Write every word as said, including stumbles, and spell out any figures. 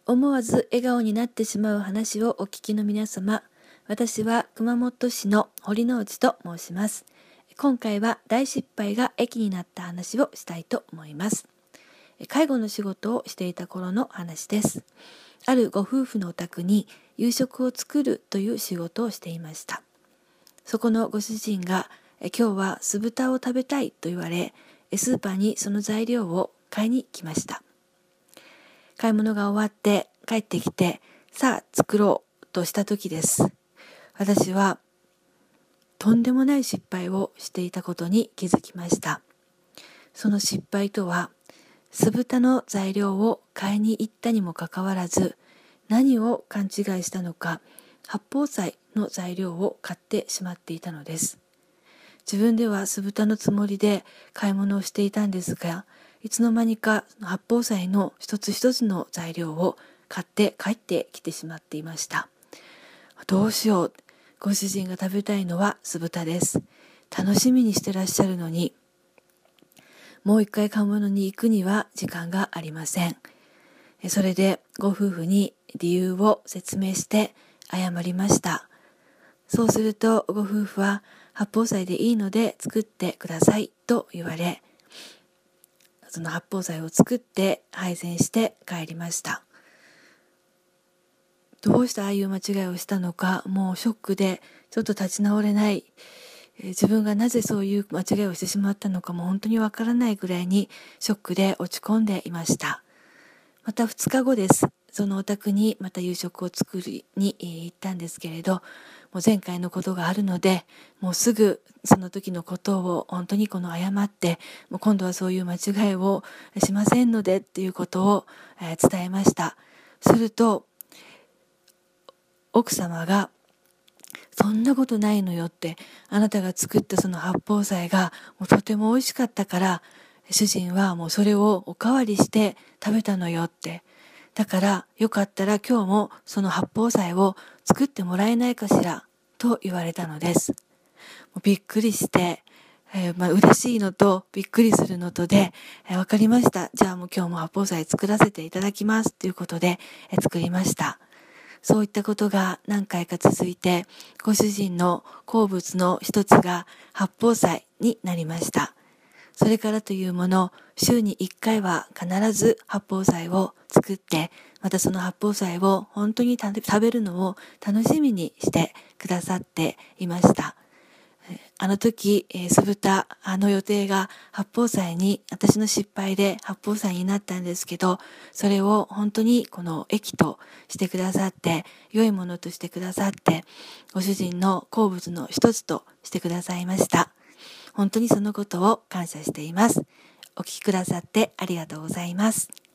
思わず笑顔になってしまう話をお聞きの皆様、私は熊本市の堀之内と申します。今回は大失敗が益になった話をしたいと思います。介護の仕事をしていた頃の話です。あるご夫婦のお宅に夕食を作るという仕事をしていました。そこのご主人が今日は酢豚を食べたいと言われ、スーパーにその材料を買いに来ました。買い物が終わって帰ってきて、さあ作ろうとした時です。私はとんでもない失敗をしていたことに気づきました。その失敗とは、酢豚の材料を買いに行ったにもかかわらず、何を勘違いしたのか、八宝菜の材料を買ってしまっていたのです。自分では酢豚のつもりで買い物をしていたんですが、いつの間にか八宝菜の一つ一つの材料を買って帰ってきてしまっていました。どうしよう。ご主人が食べたいのは酢豚です。楽しみにしてらっしゃるのに、もう一回買い物に行くには時間がありません。それでご夫婦に理由を説明して謝りました。そうするとご夫婦は八宝菜でいいので作ってくださいと言われ、その八宝菜を作って配膳して帰りました。どうしてああいう間違いをしたのか、もうショックでちょっと立ち直れない、えー、自分がなぜそういう間違いをしてしまったのかも本当にわからないぐらいにショックで落ち込んでいました。またふつかごです。そのお宅にまた夕食を作りに行ったんですけれど、もう前回のことがあるので、もうすぐその時のことを本当にこの謝って、もう今度はそういう間違いをしませんのでっていうことを伝えました。すると奥様が、そんなことないのよって、あなたが作ったその八宝菜がもうとても美味しかったから、主人はもうそれをおかわりして食べたのよって。だからよかったら今日もその八宝菜を作ってもらえないかしらと言われたのです。もうびっくりして、えー、まあ嬉しいのとびっくりするのとで、えー、わかりました。じゃあもう今日も八宝菜作らせていただきますということで、えー、作りました。そういったことが何回か続いて、ご主人の好物の一つが八宝菜になりました。それからというもの、週にいっかいは必ず八宝菜を作って、またその八宝菜を本当に食べるのを楽しみにしてくださっていました。あの時、えー、酢豚の予定が八宝菜に、私の失敗で八宝菜になったんですけど、それを本当にこの益としてくださって、良いものとしてくださって、ご主人の好物の一つとしてくださいました。本当にそのことを感謝しています。お聞きくださってありがとうございます。